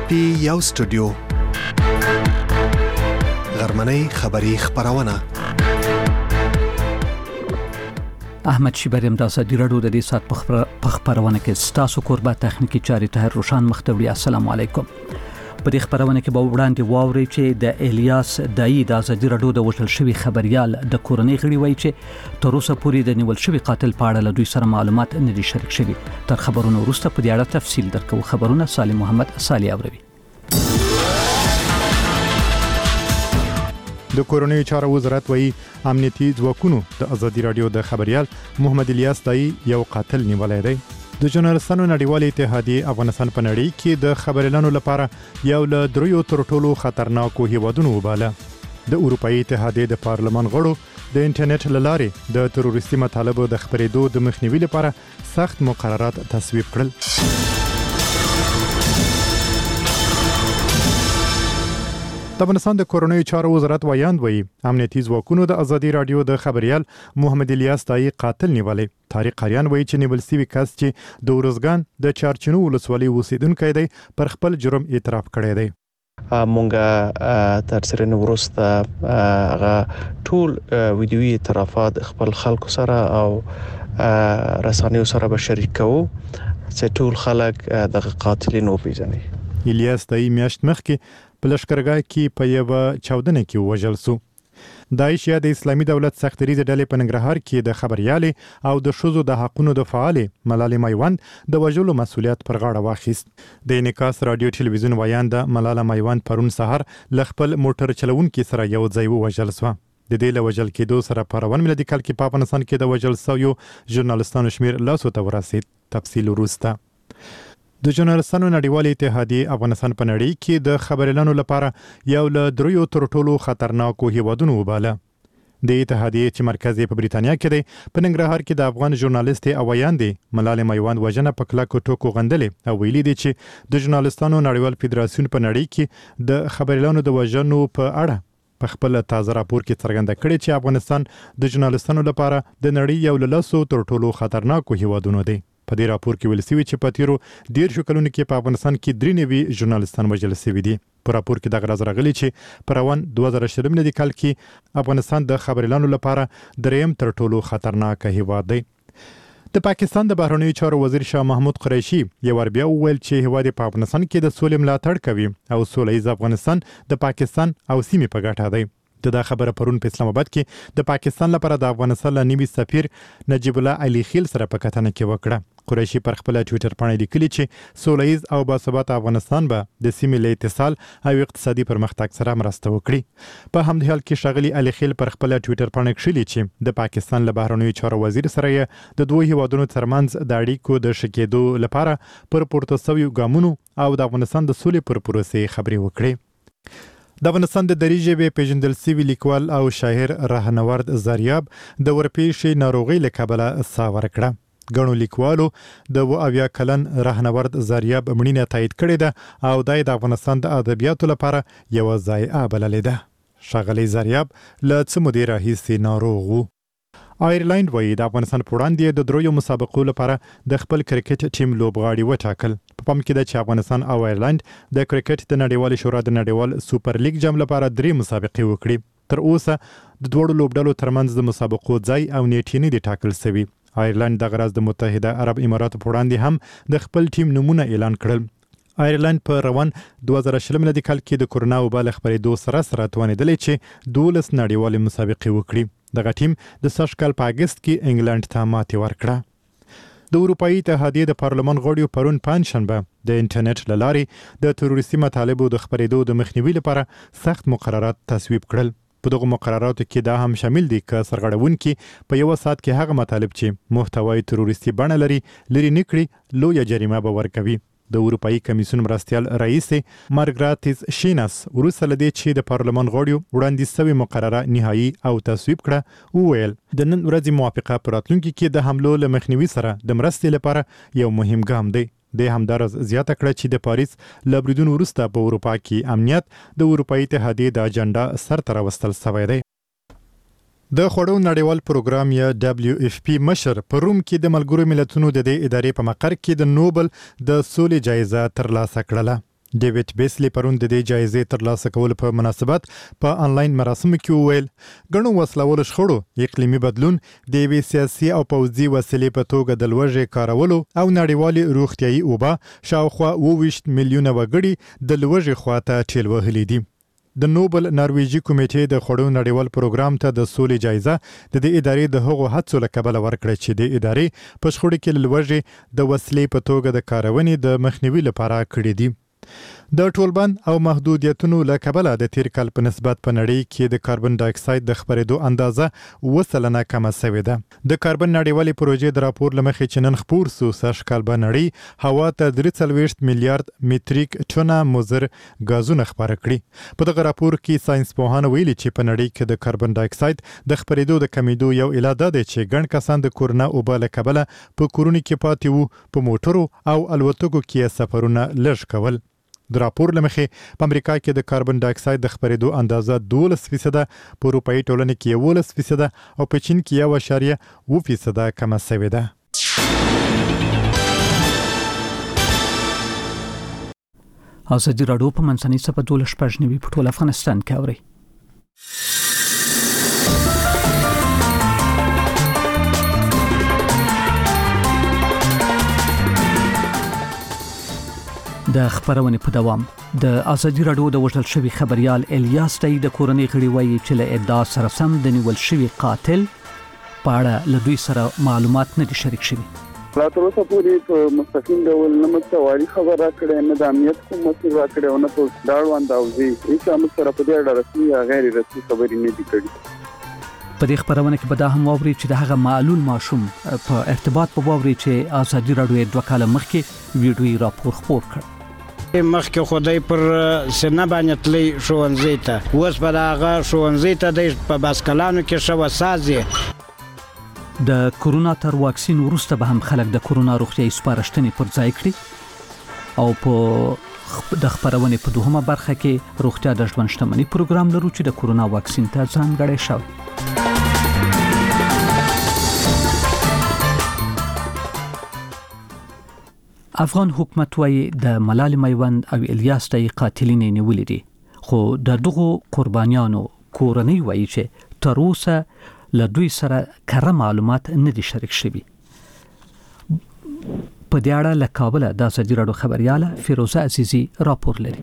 پی یو سټوډیو غرمنۍ خبری خبرونه احمد شیبریم د ازادي رادیو د دې سات په خبرونه کې ستاسو قربا تخنیکی چاري ته روشان مختوری. السلام علیکم. په دې خبرونه کې به وړاندې واوري چې د الیاس دای د ازادي رادیو د وشل شوی خبريال د کورنۍ غړي وایي چې تر اوسه پورې د نیول شوی قاتل په اړه له دوی سره معلومات نه دي شریک شوي. تر خبرونو وروسته په دې اړه تفصیل درکو. خبرونه سالم محمد صالح اوروي. د کورنۍ چارو وزارت وایي امنیتي ځواکونو د ازادي رادیو د خبريال محمد الیاس دای یو قاتل نیولای دی. د ژورنالستانو نړیوالې اتحادیې افغانستان په نړۍ کې د خبريالانو لپاره یو له دریو تر ټولو خطرناکو هیوادونو وباله. د اروپאי اتحادیې د پارلمان غړو د انټرنیټ لارې د تروریستي مطالبو د خبرېدو د مخنیوي لپاره سخت مقررات تصویب کړل. د افغانستان د کورنۍ چارو وزارت وایاند وایي امنیتي ځواکونو د ازادي رادیو د خبريال محمد الیاس دای قاتل نیولې. طارق قریان وایي چې نیول شوی کس چې د ورزګان د چارچینو ولسوالۍ اوسیدونکی دی پر خپل جرم اعتراف کړی دی. مونږه تر سره وروسته ټول ویډیوي اعترافات خپل خلکو سره او رسنیو سره به شریک کوو چې ټول خلک د قاتلینو پیژني. الیاس دای میاشت مخکې په لشکرګاه کې په یو چاودنه کې وژل شو. داعش یا د اسلامي دولت سختریزه ډلې په ننګرهار کې د خبريالي او د شوزو د حقونو د فعال ملالۍ میوند د وژلو مسولیت پر غاړه واخیست. د انعکاس رادیو ټلویزیون وایاند ملاله میوند پرون سحر ل خپل موټر چلونکي سره یو ځای وژل شو. د دې له وژل کېدو سره په روان میلادي کال کې په افغانستان کې د وژل شویو ژورنالستانو شمیر لاسو ته ورسید. تفصیل وروسته. د ژورنالستانو نړیوالې اتحادیې افغانستان په نړۍ کې د خبريالانو لپاره یو له دریو تر ټولو خطرناکو هیوادونو وباله. د اتحادیې چې مرکز یې په بریتانیا کې دی په ننګرهار کې د افغان ژورنالیست اویاندې ملالۍ میوند وژنه په کلکو ټکو غندلې او ویلي دي چې د ژورنالستانو نړیوال فدراسیون په نړۍ کې د خبريالانو د وژنو په اړه په خپل تازه راپور کې څرګنده کړې چې افغانستان د ژورنالستانو لپاره د نړۍ یو له لاسو تر ټولو خطرناکو هیوادونو دی. په دې راپور کې ویل شوی چې په تیرو 13 کلونو کې په افغانستان کې 93 ژورنالستان وژل شوي دي. په راپور کې د غرض راغلي چې په روان 2020 میلادي کال کې افغانستان د خبريالانو لپاره دریم تر ټولو خطرناک هیواد دی. د پاکستان د بهرنیو چارو وزیر شاه محمود قریشي یو ور بیا وویل چې هیواد په افغانستان کې د سولې ملاتړ کوي او سولهییز افغانستان د پاکستان او سیمې په ګټه دی. دا خبره پرون په اسلام آباد کې د پاکستان لپاره د افغانستان نوي سفیر نجیب الله علي خیل سره په کتنه کې وکړه. قریشي پر خپل ټوئیټر باندې لیکلي چې سولهییز او باثبات افغانستان به د سیمې له اتصال او اقتصادي پرمختګ سره مرسته وکړي. په همدې حال کې شغلي علي خیل پر خپل ټوئیټر باندې کړلي چې د پاکستان له بهرنیو چارو وزیر سره د دوه هیوادونو ترمنځ د اړیکو د شکېدو لپاره پر پورته شویو ګامونو او د افغانستان د سولې پر پروسې خبرې وکړي. د افغانستان د دري ژبې پیژندل شوی لیکوال او شاعر راهنورد زریاب د ورپېښې ناروغۍ له کبله ساه ورکړه. ګڼو لیکوالو د 80 کلن راهنورد زریاب مړینه تایید کړې ده او د افغانستان د ادبیاتو لپاره یو ضایعه بللې ده. ښاغلی زریاب له څه مودې راهیسې ناروغ و. آیرلند وایي د افغانستان په وړاندې د دریو مسابقو لپاره د خپل کرکټ ټیم لوبغاړي وټاکل. په پام کې ده چې افغانستان او آیرلند د کرکټ د نړیوالې شورا د نړیوال سوپر لیګ جام لپاره 3 مسابقې وکړي. تر اوسه د دوړو لوبډلو ترمنځ د مسابقو ځای او نیټې نه دي ټاکل شوي. آیرلند د غرض د متحده عرب اماراتو په وړاندې هم د خپل ټیم نمونه اعلان کړل. آیرلند په روان 2020 میلادي کال کې د کورونا وبا خبرېدو سره توانېدلې چې 12 نړیوالې مسابقې وکړي. دغه ټیم د سږ کال په اگست کې انګلند ته ماتې ورکړه. د اروپאי اتحادیې د پارلمان غړو پرون پنځشنبه د انټرنیټ لارې د تروریستي مطالبو د خبرېدو د مخنیوي لپاره سخت مقررات تصویب کړل. په دغه مقرراتو کې دا هم شامل دي چې سرغړونکي په یو ساعت کې هغه مطالب چې محتوای تروریستي بڼه لري نکړي لویه جریمه به ورکوي. د اروپאי کمیسیون مرستیال رئیس مارګراتیس شیناس وروسته لدې چې د پارلمان غړو وړاندیز شوی مقرره نهایی او تصویب کړه وویل د نن ورځې موافقه پر راتلونکي کې د حملو له مخنیوي سره د مرستې لپاره یو مهم ګام دی. د همدارس زیاته کړه چې د پاریس له بریدونو وروسته په اروپا کې امنیت د اروپאי اتحادیې د اجنډا سر ته راوستل شوی دی. د خوړو نړیوال پروګرام یا WFP مشر په روم کې د ملګرو ملتونو د دې ادارې په مقر کې د نوبل د سولې جایزه ترلاسه کړله. ډیوډ بیسلی پرون د دې جایزې ترلاسه کولو په مناسبت په انلاین مراسمو کې وویل ګڼو وسلوال شخړو اقلیمي بدلون د یوې سیاسي او پوځي وسیلې په توګه د لوږې کارولو او نړیوالې روغتیايي اوبه شاوخوا 22 میلیونه وګړي د لوږې خواته ټیل وهلي دي د نوبل نارویجي کمیټې د خوړو نړیوال پروګرام ته د سولې جایزه د دې ادارې د هغو هڅو له کبله ورکړه چې د ادارې په شخړو کې لوږې د وسلې په توګه د کارونې د مخنیوي لپاره کړې دي د ټولبند او محدودیتونو له کبله د تیر کال په نسبت په نړۍ کې د کاربن ډای اکساید د خپرېدو اندازه 2% کمه شوې ده د کاربن نړیوالې پروژې د راپور لمخې چې نن خپور سو سږ کال به نړۍ هوا ته 43 میلیارډ متریک ټنه مضر غازونه خپاره کړي په دغه راپور کې ساينس پوهان ویلي چې په نړۍ کې د کاربن ډای اکساید د خپرېدو د کمیدو یو علت ده چې ګڼ کسان د کورونا اوبه له کبله په کورونو کې پاتې وو په موټرو او الوتکو کې سفرونه لږ کول د راپور لمخې په امریکا کې د کاربن ډای اکساید د خپرېدو اندازه 12% په اروپאי ټولنه کې 11% او په چین کې 1.2% کمه شوې ده ازادي راډیو په منځنۍ صفحه 12 په ټول افغانستان کې اوري د خبرونې په دوام د ازادي راډیو د وژل شوی خبريال الیاس تای د کورنۍ غړي وایي چې له ادعا سره سم د نیول شوی قاتل په اړه له دوی سره معلومات نه دي شریک شوي لا تر اوسه پورې په مستقیم ډول نه متوالي خبر راکړې نه د امنیت کوم مسؤل راکړې او نه په داړوان داوزي هیڅ هم سره په دې اړه رسمي یا غیر رسمي خبرې نه دي کړې په دې خبرونه کې به دا هم واوري چې د هغه معلول ماشوم په ارتباط په واوري چې ازادي راډیو 2 کال مخکې ویډیويي راپور خپور کړ مخکې خدای پر سینه باندې تلی شوونځي ته اوس په هغه شوونځي ته د په باسکلانو کې شو سازي د کورونا تر واکسین وروسته به هم خلک د کورونا روغتیايي سپارښتنې پر ځای کړي او په د خبرونې په دوهمه برخه کې روغتیا د ژوند شتمنۍ پروګرام لرو چې د کورونا واکسین ته ځانګړی شوی افغان حکومت وايي د ملالۍ میوند او الیاس تای قاتلین نیولې دي خو د دغو قربانیانو کورنۍ وايي چې تر اوسه له دوی سره کره معلومات نه دي شریک شوي په دې اړه له کابل د ازادي راډیو خبرياله فیروزه عزیزی راپور لري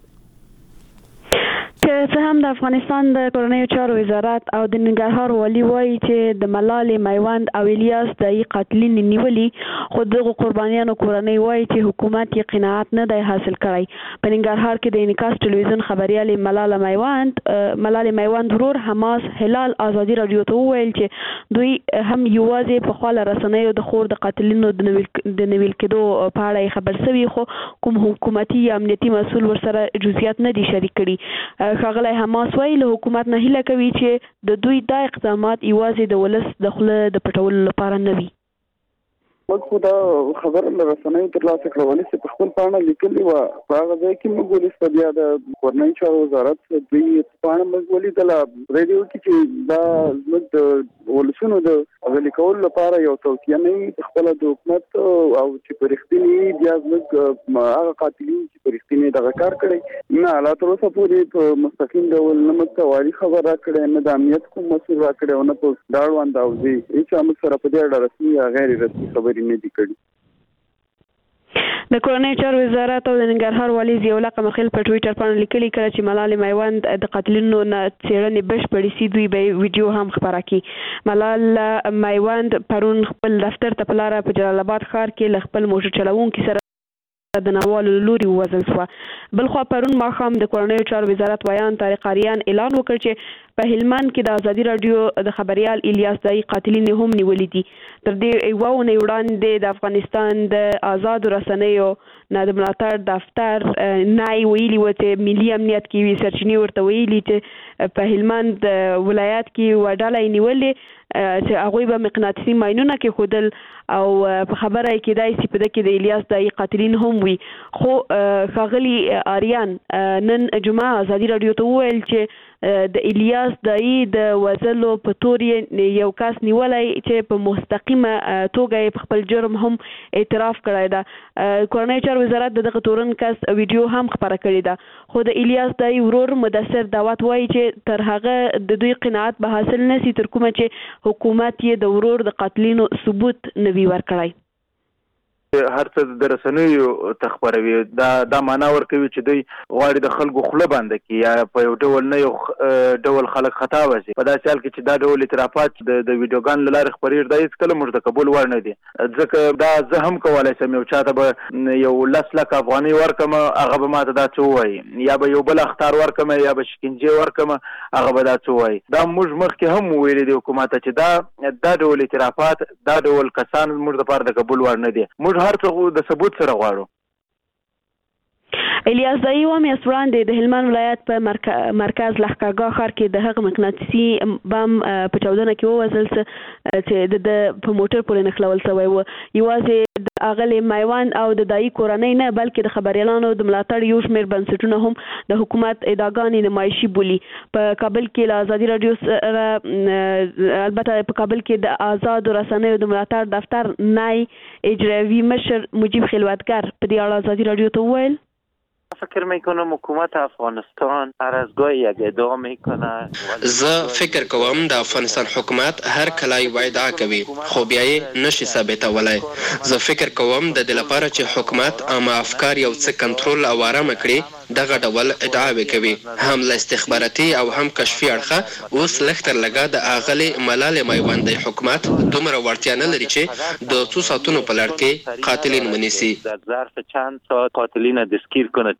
څه هم د افغانستان د کورنیو چارو وزارت او د ننګرهار والي وایي چې د ملالۍ میوند او الیاس د قاتلین نیولې خو دغه قربانیانو کورنۍ وایي چې حکومت یې قناعت نه دی حاصل کړی په ننګرهار کې د انعکاس ټلویزیون خبريال ملالۍ میوند ورور حماس هلال ازادي راډیو ته وویل چې دوی هم یوازې په خپل رسنیو د خور د قاتلینو د نیول کېدو په اړه خبر شوی خو کوم حکومتي یا امنیتي مسؤل ورسره جزئیات نه دي شریک کړي ښاغلی حماس وایي له حکومت نه هیله کوي چې د دوی دا اقدامات یوازې د ولس د خوله د پټولو لپاره نه وي موږ خو دا خبر له رسنیو ترلاسه کړه ولې په خپل پاڼه لیکلي وه په هغه ځای کې موږ ولس بیا د کورنیو چارو وزارت دوی پاڼه موږ ولیدله ریډیو کې چې دا زموږ د ولسونو د غلي کولو لپاره یو توصیه نه په خپله د حکومت او چې په رښتینې بیا زموږ هغه قاتلین چې په رښتینې دغه کار کړی نه لا تر اوسه پورې په مستقیم ډول نه متوالي خبر راکړی نه د امنیت کوم مسؤل راکړی او نه په داړوان داوزي هیڅ هم سره په دې اړه رسمي یا غیر رسمي خبرې نه دي کړي د کورنیو چارو وزارت او د ننګرهار والي ضیاءالله قمخیل په ټویټر باندې لیکلي کړه چې ملالۍ میوند د قاتلینو نه څېړنې بشپړې سي دوی به ویډیو هم خپاره کړي ملالۍ میوند پرون خپل دفتر ته په لاره په جلال آباد ښار کې له خپل موټر چلوونکي سره د ناوالو لوري ووژل شوه بلخوا پرون ماښام د کورنیو چارو وزارت ویان طارق آریان اعلان وکړ چې په هلمند کې د ازادي راډیو د خبريال الیاس تای قاتلین هم نیولې دي تر دې یو ونې وړاندې د افغانستان د آزاد رسنیو نه د ملاتړ دفتر نای ویلي و چې ملي امنیت کې وی سرچینې ورته ویلي چې په هلمند ولایت کې وډاله نیولې چې هغه به مقناطیسي ماینونه کې خودل او په خبره کې دای سي په دغه کې د الیاس دای قاتلین هم وي خو ښاغلي آریان نن جمعه ازادي رادیو ته وویل چې د الیاس دای د وزلو په تور یو کس نیولای چې په مستقیمه توګه په خپل جرم هم اعتراف کړی دا کورنۍ چارو وزارت دغه تورن کس ویډیو هم خبره کړې ده خو د الیاس دای ورور مدثر دعوت وایي چې تر هغه د دوی قناعت به حاصل نشي تر کومه چې حکومت یې د ورور د قاتلینو ثبوت نوي ورکړی هر څه د رسنیو تخبروي دا معنا ورکوي چې دوی غواړي د خلکو خوله بنده کړي یا په یو ډول نه یو ډول خلک خطا وځي په داسې حال کې چې دا ډول اعترافات د ویډیوګان له لارې خپرېږي دا هېڅ کله موږ د قبول وړ نه دي ځکه دا زه هم کولی شم یو چاته به یو 10 لک افغانۍ ورکړم هغه به ماته دا څه ووایي یا به یو بل اخطار ورکړم یا به شکنجې ورکړم هغه به دا څه ووایي دا موږ مخکې هم وویلي دي حکومت ته چې دا ډول اعترافات دا ډول کسان موږ دپاره د قبول وړ نه دي موږ هر څه د ثبوت سره غواړو الیاس دای و میاشت وړاندې د هلمند ولایت په مرکز لښکرګاه ښار کې د هغه مقناطیسي بم په چاودنه کې ووژل چې د په موټر پورې نښلول شوی و یوازې د اغلې میوند او د دایي کورنۍ نه بلکې د خبریالانو د ملاتړ یو شمېر بنسټونه هم د حکومت ادعاګانې نمایشي بولي په کابل کې له ازادي رادیو سره البته په کابل کې د آزادو رسنیو د ملاتړ دفتر نای اجرایی مشر مجیب خلوتگر په دې اړه ازادي رادیو ته وویل فکر میکنم حکومت افغانستان هر از گاهی یک ادعا میکنه زه فکر کوم د افغانستان حکومت هر کله یو ادعا کوي خو بیا یې نشي ثابتولای زه فکر کوم د دې لپاره چې حکومت عامه افکار یو څه کنټرول او آرام کړي دغه ډول ادعاوې کوي هم له استخباراتي او هم کشفي اړخه اوس لږ تر لږه د اغلې ملالې میوندۍ حکومت دومره وړتیا نه لري چې د څو ساعتونو په لړ کې قاتلین ونیسي در ظرف چند ساعت قاتلین دستگیر کنه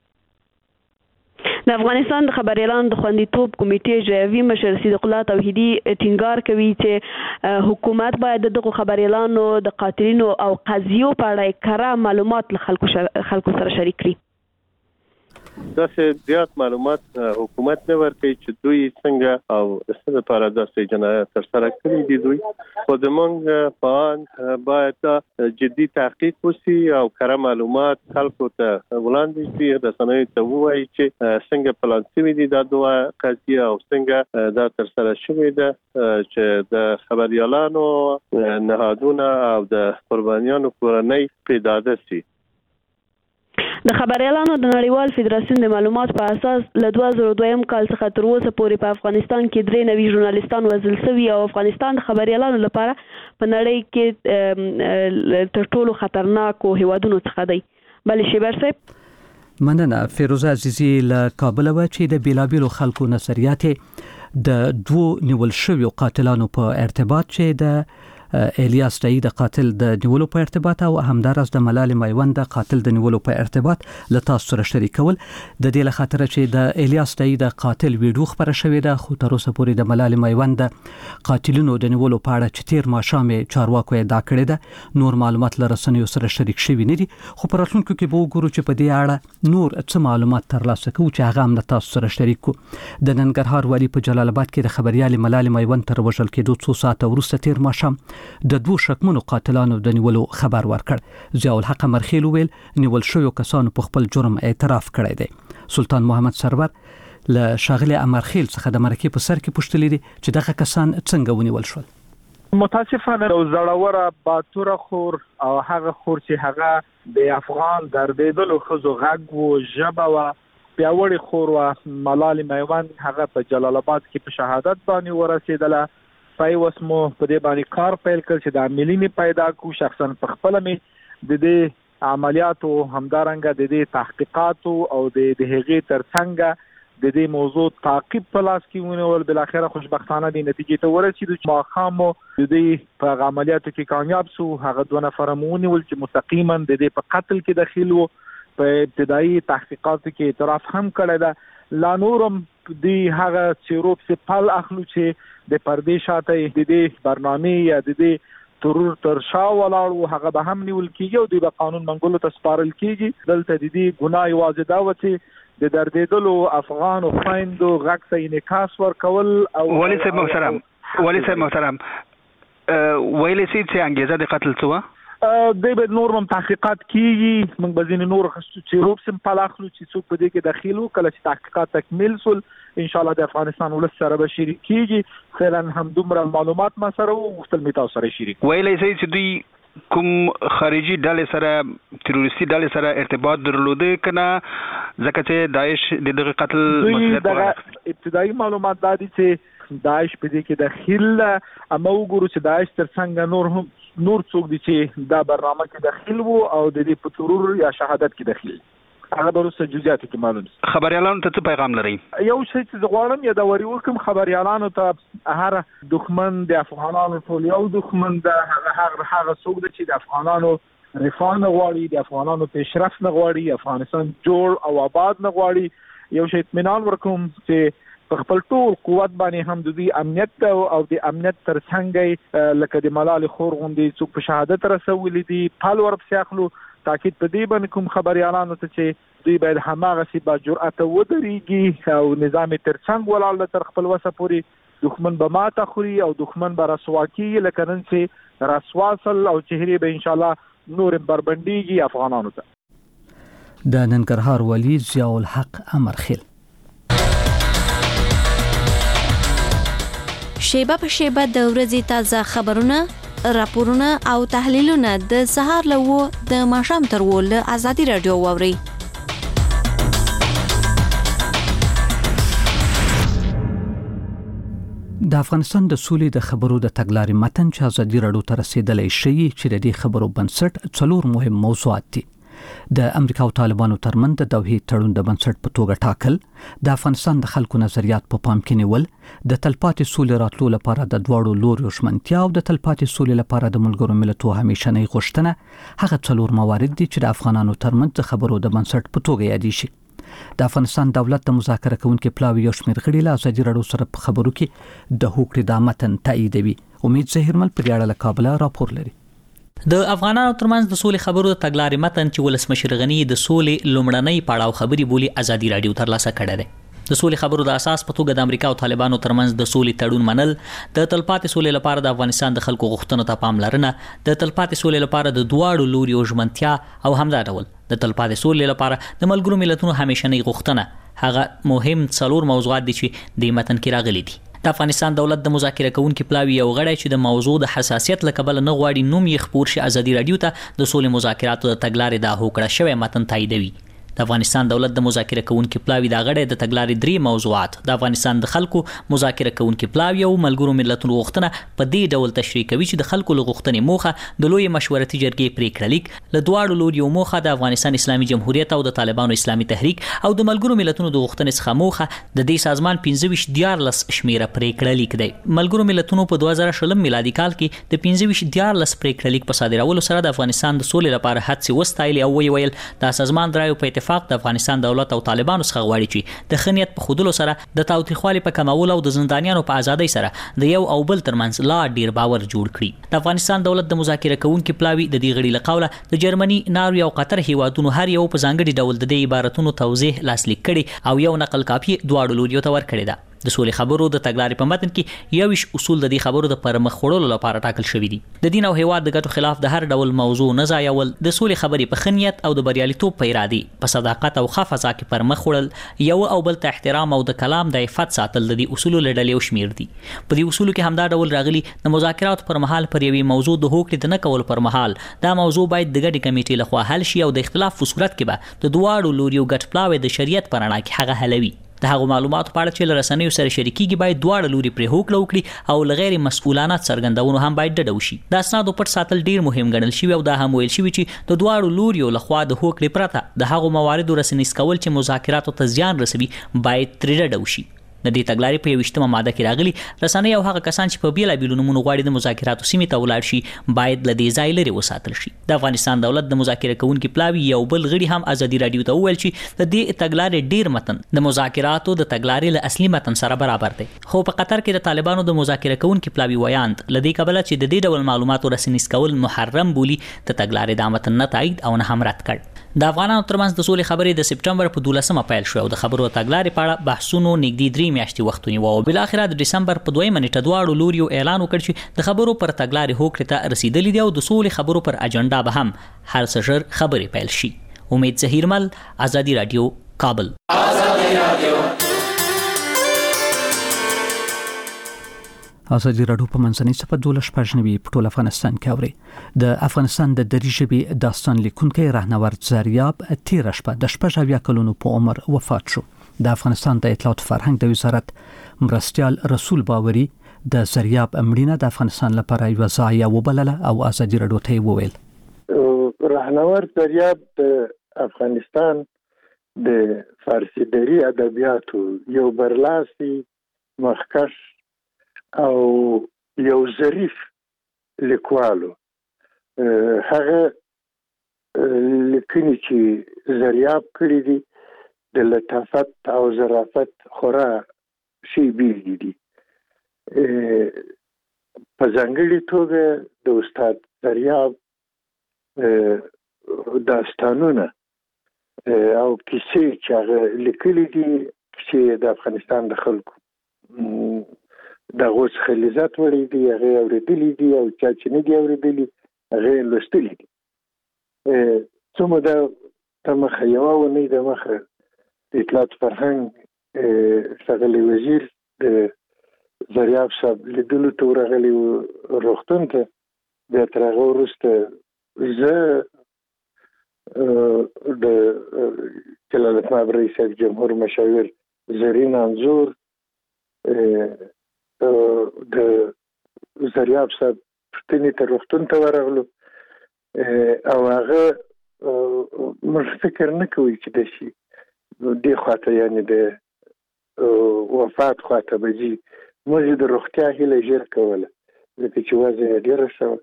د افغانستان د خبریالانو د خوندیتوب کمیټې اجرایی مشر صدیق الله توحیدي ټینګار کوي چې حکومت باید دغه خبریالانو د قاتلینو او قضیو په اړه کره معلومات له خلکو سره شریک کړي داسې زیات معلومات حکومت نه ورکوي چې دوی څنګه او څه لپاره داسې جنایت ترسره کړي دي دوی خو زموږ په باید جدي تحقیق وشي او کره معلومات خلکو ته وړاندې شي رسنیو ته ووایي چې څنګه پلان شوي دي دا دوه قضیه او څنګه دا ترسره شوې ده چې د خبریالانو نهادونه او د قربانیانو کورنۍ پرې ډاډه شي د خبریالانو د نړیوال فدراسیون د معلومات په اساس له 2002 کال څخه تر اوسه پورې په افغانستان کې 93 ژورنالیستان وژل شوي او افغانستان د خبریالانو لپاره په نړۍ کې تر ټولو خطرناکو هیوادونو څخه دی بلې شیبر صاحب مننه فیروزه عزیزی له کابل و چې د بیلابیلو خلکو نظریات د دوه نیول شویو قاتلانو په ارتباط چې د الیاس دای د قاتل د نیولو په ارتباط او همدارس د ملالې میوند د قاتل د نیولو په ارتباط له تاسو سره شریکول د دې له خاطر چې د الیاس دای د قاتل ویډیو خبره شوې ده خو تر اوسه پورې د ملالې میوند د قاتلونو د نیولو په اړه چې تیر ماښام چارواکو ادعا کړې ده نور معلومات له رسنیو سره شریک شوي نه دي خو په راتلونکي کې به وګورو چې په دې اړه نور څه معلومات ترلاسه کوو چې هغه هم تاسو سره شریک کو د ننګرهار والی په جلال آباد کې د خبريال ملالې میوند تر وژل کېدو 2 ساعته وروسته تیر ماښام د دوه شکمنو قاتلانو د نیولو خبر ورکړ ضیاء الحق مرخیل ویل نیول شویو کسانو په خپل جرم اعتراف کړی دی سلطان محمد سرور له شاغلی امرخیل څخه د مرکې په سر کې پوښتلې دي چې دغه کسان څنګه ونیول شول متاسفانه یو زړوره باتوره خور او هغه خور چې هغه د افغان دردېدلو ښځو غږ و ژبه و پیاوړې خور و ملالې میوند هغه په جلال آباد کې په شهادت باندې ورسېدله پای وسمو په دې باندې کار پیل کړ چې د عاملین پیدا کو شخصا په خپل می د دې عملیاتو همدارنګه د دې تحقیقاتو او د هغې ترڅنګ د دې موضوع تعقیب په لاس کې ونیول بل اخره خوشبختانه د نتیجې ته ورسېدو چې ماخامو د دې په عملیاتو کې کامیاب شو هغه دوه نفر مونیول چې مستقیما د دې په قتل کې داخل وو په ابتدایي تحقیقاتو کې اعتراف هم کړی ده لا نورم دی هغه چیروب سپال اخلو چې د پردې شاته د دې برنامه یا د دې ترور تر شا ولاړو هغه به هم نیول کیږي او د قانون منګولو ته سپارل کیږي دلته د دې ګناه واجب دا و چې د دردېدلو افغان او خويندو غږ ته انعکاس ورکول او ولی صاحب محترم ویلې سي چې انګیزه د قتل څه د به نور هم تحقیقات کیږي. موږ به ځینې نور چې سم پلاخلو چې څوک په دې کې داخلو. کله چې تحقیقات تکمیل سول ان شاء الله د افغانستان ولس سره به شریک کیږي. فعلا هم دومره معلومات ما سره او مختل می تاسو سره شریک ویلې سي چې دوی کوم خارجي ډلې سره تروریستي ډلې سره ارتباط درلوده کنه ځکه چې داعش د دغه قتل مسله ابتدایي معلومات دا دي چې داعش په دې کې داخل اما وګورو چې داعش ترڅنګ نور څوک دي چې دا برنامه کې داخل وو او د دې په ترور یا شهادت کې داخل هغه به وروسته جزئیات کې معلوم شي. خبريالانو ته څه پیغام لري؟ یو شی چې غواړم یا دا وری وکم خبريالانو ته هر دښمن د افغانانو ټول یو دښمن د هغه څوک چې د افغانانو رفاه نه غواړي، د افغانانو پیشرفت نه غواړي، افغانستان جوړ او آباد نه غواړي. یو شی اطمینان ورکوم چې په خپل ټول قوت باندې هم د دې امنیت او د امنیت ترڅنګ لکه د ملال خور غوندي څوک په شهادت رسولي دي پال ورپسې اخلو. تاکید په دې باندې کوم خبريالانو ته چې دوی باید هماغه سی با جرأت ودرېږي او نظام ترڅنګ ولاړ تر خپل وسه پوري دښمن به ماته خوري او دښمن به رسوا کیږي لکه نن چې رسواسل او چهرې به ان شاء الله نور بربندېږي افغانانو ته. د ننګرهار والي ضیاء الحق امرخیل شیبه په شیبه د ورځې تازه خبرونه، راپورونه او تحلیلونه د سهار له د ماښام تر له ازادي رادیو واوري. د افغانستان د سولې د خبرو د تګلارې متن چې ازادي رادیو ته رسیدلی شي چې د دې خبرو بنسټ 4 مهم موضوعات دي. د امریکا او طالبانو ترمنځ د توحید تړون د بنسټ په توګه ټاکل، د افغانستان د خلکو نظریات په پام کې نیول، د تلپاتې سولې راتلو لپاره د دواړو لوريو ژمنتیا او د تلپاتې سولې لپاره د ملګرو ملتونو همیشنۍ غوښتنه هغه 4 موارد دي چې د افغانانو ترمنځ د خبرو د بنسټ په توګه یادې شي. د افغانستان دولت د مذاکره کوونکو پلاوی یو شمېر غړي له ازادي رادیو سره په خبرو کې د هوکړې د متن تاییدوي. امید زهیرمل پر اړه له کابل راپور لري. د افغانانو ترمنځ د سولې خبرو د تګلارې متن چې ولسمشر غنی د سولې لومړنۍ پړاو خبري بولی ازادي رادیو ترلاسه کړی دی. د سولې خبرو د اساس په توګه د امریکا او طالبانو ترمنځ د سولې تړون منل، د تلپاتې سولې لپاره د افغانستان د خلکو غوښتنو ته پاملرنه، د تلپاتې سولې لپاره د دواړو لوريو ژمنتیا او همدا ډول د تلپاتې سولې لپاره د ملګرو ملتونو همیشنۍ غوښتنه هغه مهم 4 موضوعات دي چې د متن کې راغلي دي. د افغانستان دولت د مذاکره کوونکو پلاوی یو غړی چې د موضوع د حساسیت لکبل نه غواړي نوم یې خپور شي ازادي رادیو ته د سولې مذاکراتو د تګلارې د هوکړه شوی متن تاییدوي. د افغانستان دولت د مذاکره کوونکو پلاوی د غړی د تګلارې 3 موضوعات د افغانستان د خلکو مذاکره کوونکو پلاوی او ملګرو ملتونو غوښتنه په دې ډول تشریح کوي چې د خلکو له غوښتنې موخه د لوی مشورتي جرګې پریکړه لیک له دواړو لوريو موخه د افغانستان اسلامي جمهوریت او د طالبانو اسلامي تحریک او د ملګرو ملتونو د غوښتنې څخه موخه د دې سازمان 15 شمیره پریکړه لیک دی. ملګرو ملتونو په 2020 میلادي کال کې د 15 پریکړه لیک په صادرولو سره د افغانستان د سولې لپاره هڅې وستایلې او ویل د سازمان درایو په اتفاق د افغانستان دولت او طالبانو څخه غواړي چې د خنیت په خودلو سره د تاوتریخوالي په کمولو او د زندانیانو په ازادۍ سره د یو او بل ترمنځ لا ډیر باور جوړ کړي. د افغانستان دولت د مذاکره کوونکو پلاوی د دې غړي له قوله د جرمني، ناروې او قطر هیوادونو هر یو په ځانګړي ډول د دې عبارتونو توضیح لاسلیک کړي او یو نقل کاپي دواړو لوريو ته ورکړي ده. د سولې خبرو د تګلارې په متن کې یوش اصول د دې خبرو د پرمخ وړلو لپاره ټاکل شوی دي. د دین او هیواد د ګټو خلاف د هر ډول موضوع نه ځایول، د سولې خبرې په خنیت او د بریالیتوب په ارادي، په صداقت او خفضا کې پرمخ وړل، یو او بل ته احترام او د کلام د عفت ساتل د دې اصول لړلې او شمیر دي. په دې اصولو کې همدا ډول راغلي د مذاکرات پر مهال پر یوې موضوع د هوکړې د نه کول پر مهال دا موضوع باید د ګډې کمیټې لخوا حل شي او د اختلاف په صورت کې به د دواړو لوريو ګډ پلاوی د شریعت پر اړه کې هغه حلوي. د هغو معلوماتو په اړه چې رسنیو سره شریکيږي باید دواړه لوري پر هوکړه وکړي او لغیر مسؤلانه څرګندونو هم باید ډډه وشي. د اسنادو پټ ساتل ډیر مهم ګڼل شوی او دا هم ویل شوی چې د دواړو لوريو لخوا د هوکړې پرته د هغو مواردو رسنیز کول چې مذاکراتو ته زیان رسوي باید ترې ډډه وشي. د دې تګلارې په 28مه ماده کې راغلي رسنۍ او هغه کسان چې په بیلابیلو نومونو غواړي د مذاکراتو سیمې ته ولاړ شي باید له دې ځای لرې وساتل شي. د افغانستان دولت د مذاکره کوونکو پلاوی یو بل غړي هم ازادي رادیو ته وویل چې د دې تګلارې ډیر متن د مذاکراتو د تګلارې له اصلي متن سره برابر دی. خو په قطر کې د طالبانو د مذاکره کوونکو پلاوی ویاند لدې قبل چې د دې ډول معلوماتو رسنیز کول محرم بولی د تګلارې د متن نه تایید او نه هم رد کړ. د افغانانو ترمنځ د سولې خبرې د سپټمبر په 12مه پیل شو او د خبرو تګلارې په اړه بحثونو نږدې 3 میاشتې وخت ونیو او بل اخر د دسمبر په 2 نیټه دواړو لوریو اعلان وکړ چې د خبرو پر تګلارې هوکړې ته رسیدلې دي او د سولې خبرو پر اجنډا به هم هر څه ژر خبرې پیل شي. امید زهیرمل، آزادی رادیو، کابل. آزادی رادیو په منځنۍ صفه 12 په ټول افغانستان کې اوري. د افغانستان د دری ژبې داستان لیکونکی راهنورد زریاب تیر شپه د 18 کلونو په عمر وفات شو. د افغانستان د اطلاعات فرهنګ د وزارت مرستیال رسول باوري د زریاب امړینه د افغانستان لپاره یو ځای وبلله او آزادی رادیو ته وویل. راهنورد زریاب د افغانستان د فارسی دری ادبیاتو یو برلاسي مخکش او یو ظریف لیکوالو. هغه لیکنې چې زریاب کړي دي د لطافت او ظرافت خورا شی بیلګې دي. په ځانګړې توګه د استاد زریاب داستانونه او کیسې چې هغه لیکلي دي چې د افغانستان د خلکو د غوښ خلیزات وړي دي، هغه اوریدلي دي او چې نه دي اوریدلي هغه لوستلي دي. څومره د تمخه یو ونی د مخه اطلاعات فرهنګ ښاغلي وزیر د زریاب صاحب لیدلو ته ورغلی روغتون ته. بیا تر هغه وروسته زه د جلالتمآب رئیس جمهور مشاور زرین انځور د زریاب صاحب پښتنې ته روغتون ته ورغلو او هغه موږ فکر نه کوي چې د شي دې خواته یعنې د وفات خواته به ځي. موږ د روغتیا هیله ژر کوله ځکه چې وضع یې ډېره شوه،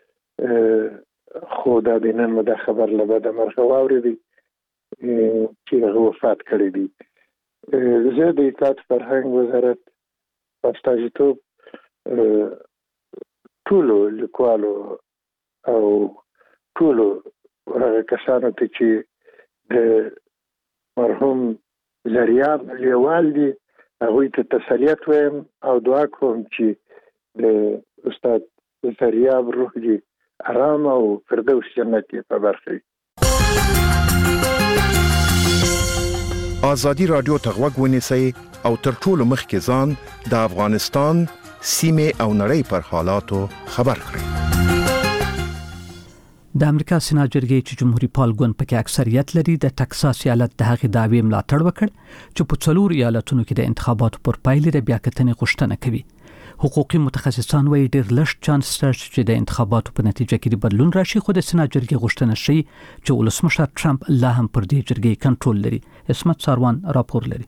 خو دا د نن مو دا خبر له بده مرغه واورېدی چې هغه وفات کړی دی. زه د اطلاعات فرهنګ وزارت په استازیتوب ټولو لیکوالو او ټولو هغه کسانو ته چې د مرحوم زریاب لیوال دي هغوی ته تسلیت وایم او دعا کوم چې د استاد زریاب روح دې آرام او فردوس جنت یې په برخه وي. آزادی رادیو ته غوږ ونیسئ او تر ټولو مخکې ځان د افغانستان سیمې او نړۍ پر حالاتو خبر کړئ. د امریکا سېنات جرګې چې جمهوریت پال ګوند پکې اکثریت لري د ټکساس ایالت د هغې دعوې ملاتړ وکړ چې په 4 ایالتونو کې د انتخاباتو پر پایلې د بیاکتنې غوښتنه کوي. حقوقي متخصصان وایي ډېر لږ چانس شته چې د انتخاباتو په نتیجه کې بدلون راشي، خو د سېنات جرګې غوښتنه شي چې ولسمشر ټرمپ لا هم پر دې جرګې کنټرول لري. اسمت ساروان راپور لري.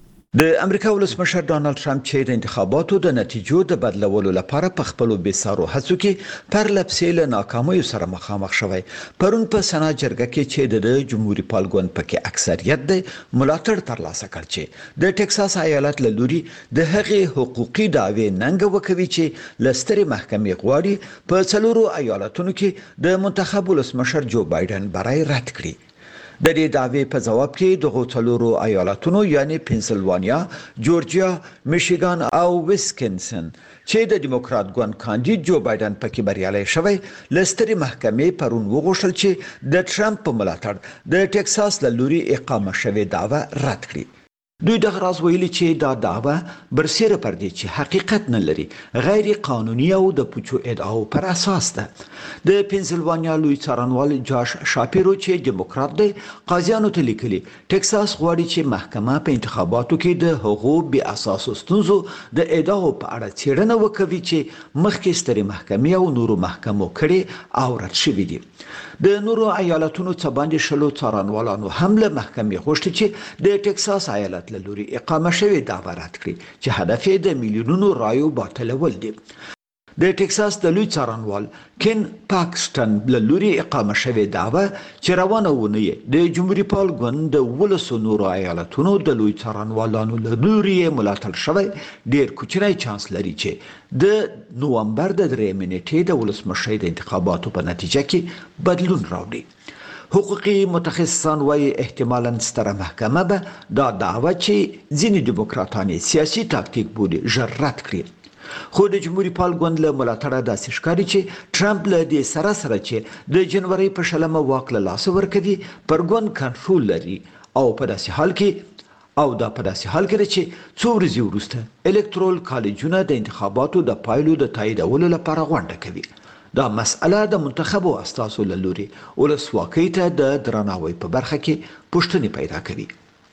د امریکا ولسمشر ډانلډ ټرمپ چې د انتخاباتو د نتیجو د بدلولو لپاره په خپل بیسارو هڅو کې پر لپسې له ناکامیو سره مخامخ شوی. پرون په سېنات جرګه کې چې د جمهوریت پال ګوند پکې اکثریت دی ملاتړ ترلاسه کړ چې د ټکساس ایالت له لوري د هغې حقوقي دعوې ننګ وکوي چې لستري محکمې غواړي په 4 ایالتونو کې د منتخب ولسمشر جو بایدن برای رد کړي. د دې دعوې په جواب کې د 4 ایالتونو یعنی پنسلوانیا، جورجیا، میشیګان او ویسکنسن چې د دیموکرات ګوند کاندید جو بایدن پکې بریالي شوی لستري محکمې پرون وغوښتل چې د ټرمپ په ملاتړ د ټکساس له لوري اقامه شوې دعوه رد کړي. دوی د غراز ویلي چې دا دعوه برسېره پر دې چې حقیقت نه لري، غیر قانوني او د پوچو ادعاو پر اساس ده. د پنسلوانیا لوی څارنوال جاش شاپیرو چې دیموکرات دی قاضیانو ته لیکلي ټکساس غواړي چې محکمه په انتخاباتو کې د حقوق بې اساسو ستونزو د ادعاو په اړه څېړنه وکوي چې مخکې سترې محکمې او نورو محکمو کړي او رد شوي دي. د نورو ایالتونو څخه باندې 20 څارنوالانو هم له محکمې غوښتي چې د ټکساس ایالت له لوري اقامه شوې دعوه رد کړي چې هدف یې د میلیونونو رایو باطلول دي. د ټکساس د لوی څارنوال کین پاکستان له لوري اقامه شوې دعوه چې روانه ونه د جمهوریت پال ګوند د 19 نورو ایالتونو د لوی څارنوالانو له لوري ملاتړ شوی ډېر کوچنی چانس لري چې د نوامبر د 3 نیټې د ولسمشر د انتخاباتو په نتیجه کې بدلون راوړي. حقوقي متخصصان وايي احتمالاً ستره محکمه به دا دعوه چې ځینې دیموکراتان سیاسي تاکتیک بولي ژر رد کړي خو د جمهوریت پال ګوند له ملاتړه داسې ښکاري چې ټرمپ له دې سره چې د جنوري په 20 واک له لاسه ورکړي پر ګوند کنټرول لري او په داسې حال کې چې څو ورځې وروسته الکترال کالجونه د انتخاباتو د پایلو د تاییدولو لپاره غونډه کوي. دا مسأله د منتخبو استازو له لوري ولسواکۍ ته د درناوي په برخه کې پوښتنې پیدا کوي.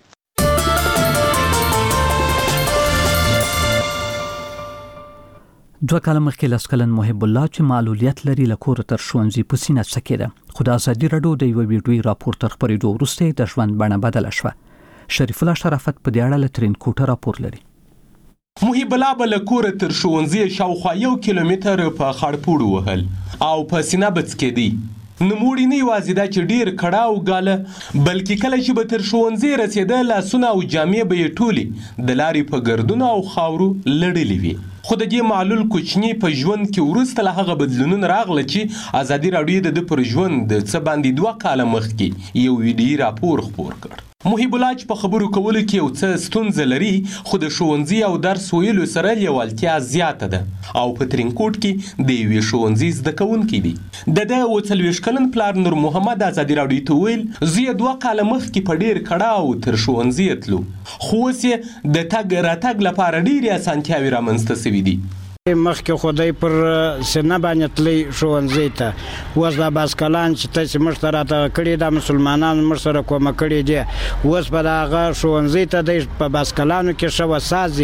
دوه کاله مخکې لاس کلن محب الله چې معلولیت لري له کور تر ښوونځي په سینه څکېده خو د ازادي راډیو د یو ویډیوي راپور تر خپرېدو وروسته د ژوند بڼه بدله شوه. شریف الله شرافت په دې اړه له ترینکوټه راپور لري. محب الله به له کوره تر ښوونځي شاوخوا 1 کیلومتر په خړپوړو وهل او په سینه به څکېدی. نوموړي نه یوازې دا چې ډېر کړاو ګاله بلکې کله چې به تر ښوونځي رسېده لاسونه او جامې به یې ټولې د لارې په ګردونو او خاورو لړلې وي. خو د دې معلول کوچني په ژوند کې وروسته له هغه بدلونونه راغله چې ازادي راډیو د ده پر ژوند څه باندې 2 کاله مخکې یو ویډیوي راپور خپور کړ. محب الله چې په خبرو کولو کې یو څه ستونزه لري خو د ښوونځي او درس ویلو سره لیوالتیا زیاته ده او په ترینکوټ کې د یوې ښوونځي زده کوونکی دی. د ده 40 کلن پلار نور محمد ازادي راډیو ته ویل زه یې 2 کاله مخکې په ډېر کړاو تر ښوونځي تلو خو اوس یې د تګ راتګ لپاره ډېرې اسانتیاوې رامنځته سوي دي. مخکې خدای پر سینه باندې تللی ښوونځي ته اوس به باسکلان چې تاسې موږ ته راته کړي دا مسلمانانو موږ سره کومه کړې دي اوس به د هغه ښوونځي ته دی په باسکلانو کې ښه وساز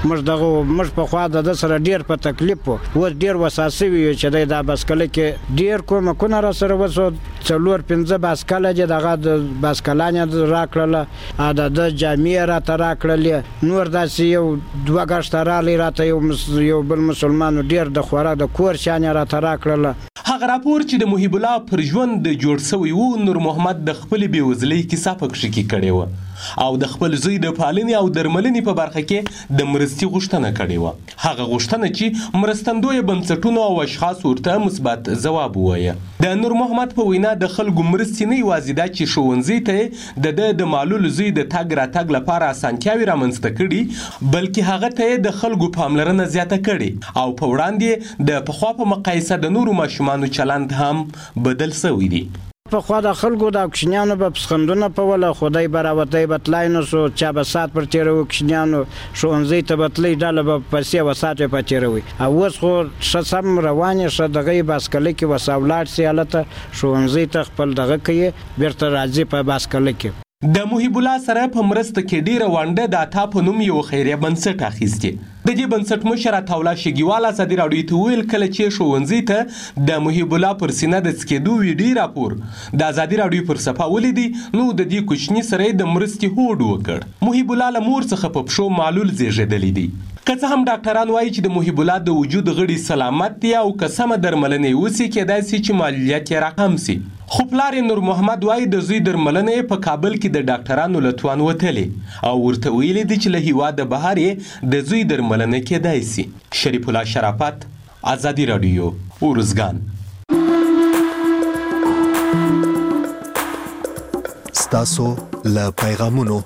یې موږ پخوا د ده سره ډېر په تکلیف و اوس ډېر وساز سوي یو چې دی دا باسکله کې ډېر کومکونه را سره وسو 4-5 باسکله دي دغه د باسکلان یې راکړله او د ده جامې یې راته راکړلې نور داسې یو 2 ګشته رالی راته یو بل مسلمانو ډیر د خوراک د کور شانې راته راکړله. هغه راپور چې د محب الله پر ژوند جوړ سوی و نور محمد د خپلې بېوزلۍ کیسه پکښې کې کړې وه او د خپل زوی د پالنې او درملنې په برخه کې د مرستې غوښتنه کړې وه. هغه غوښتنه چې مرستندویه بنسټونو او اشخاصو ورته مثبت ځواب ووایه. د نور محمد په وینا د خلکو مرستې نه یوازې دا چې ښوونځي ته د ده د معلول زوی د تګ راتګ لپاره اسانتیاوې رامنځته کړي بلکې هغه ته یې د خلکو پاملرنه زیاته کړې او په وړاندې د پخوا په مقایسه د نورو ماشومانو چلند هم بدل سوی دی. پخوا د خلکو د کوچنیانو به پسخندونه پوله خدای به راوتی به تلای نه سو چا به ساعت پر تېروي کوچنیانو ښوونځي ته به تلئ ډله به پیسې و ساعت یې په تېروي او اوس خو ښه سم روان یې ښه دغه یې باسکله کې وسه ولاړ سي هلته ښوونځي ته خپل دغه کوي بیرته راځي په باسکله کې. د محب الله سره په مرسته کې ډیره ونډه د عطا په نوم یو خیریه بنسټ اخیستې. د دې بنسټ مشر عطاالله شګیوال ازادي راډیو ته ویل کله چې ښوونځي ته د محب الله پر سینه د څکېدو ویډیو راپور د ازادي راډیو پر صفحه ولیدي نو د دې کوچني سره د مرستې هوډ وکړ. محب الله له مور څخه په پښو معلول زیږېدلی دی. که څه هم ډاکټران وایي چې د محب الله د وجود غړي سلامت دي او که سمه درملنه وسي کېدای سي چې معلولیت یې راکم سي. خو پلار نور محمد وایي د زوی درملنه یې په کابل کې د ډاکټرانو له توان وتلې او ورته ویلي دي چې له هېواده بهر یې د زوی درملنه کېدای سي. شریف الله شرافت، ازادي راډیو، ارزګان. ستاسو له پیغامونو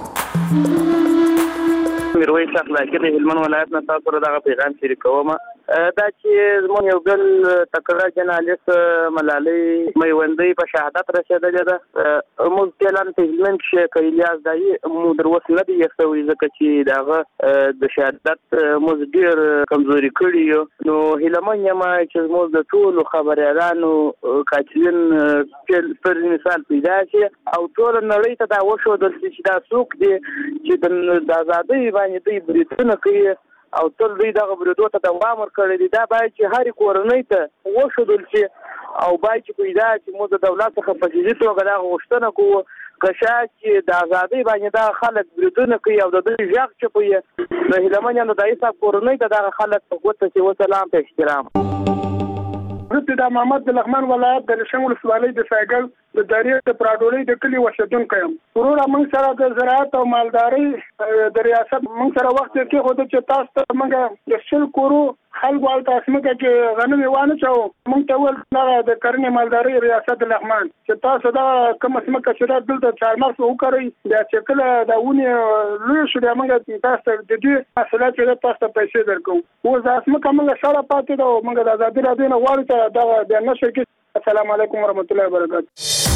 میرویس اخلاقي د هلمند ولایت نه تاسو سره دغه پیغام شریکوم دا چې زموږ یو بل تکړه جرنالست ملالۍ میوندۍ په شهادت رسېدلې ده. موږ اعلان په هلمند کې که الیاس دایي مو در اوسه نه دی یښتوی ځکه چې د هغه د شهادت موږ ډېر کمزوري کړي یو. نو هیلهمن یم چې زموږ د ټولو خبریالانو قاتلین پر مثال پیدا شي او ټول نړۍ ته دا وښودل شي چې دا څوک دی چې د ازادۍ باندې دوی بریدونه کوي او تل دوی دغه بریدو ته دوام ورکړی دی. دا باید چې هرې کورنۍ ته وښودل شي او باید چې پیدا چې موږ د دولت څخه په جدي توګه دغه غوښتنه کوو که شاید چې د ازادۍ باندې دغه خلک بریدونه کوي او د دوی غږ چپوي نو هیلهمن یم د دایي صاحب کورنۍ ته دغه خلک په ګوته چې وسلام په احترام. زه د محمد د لغمان ولایت د رشن ولسوالۍ د سایګل د درې د پراډولې د کلی وشدونکو یم. ورور موږ سره د زراعت او مالداري د ریاست موږ سره وخت کې خو د تاسو ته موږ د شل کورو خلکو او تاسو موږ کې غنم وانه چاو موږ ته ول د کرنې مالداري ریاست لغمان چې تاسو دا کوم اسمه چې دلته چارمارس وکړي دا چې کله دا ونی لوی شو دا موږ تاسو د دې حاصلات چې تاسو پیسې درکو او زاسمه کومه سره پاتې دا موږ د آزادي راډیو نه غواړو ته دا د نشر کې. السلام علیکم ورحمت الله وبرکاته.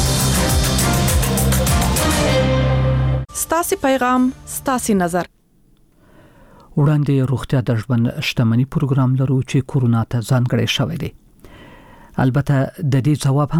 ستاسو پیغام ستاسو نظر. وړاندې روغتیا د ژوند شتمنۍ پروګرام لرو چې کورونا ته ځانګړی شوی دی. البته د دې ځواب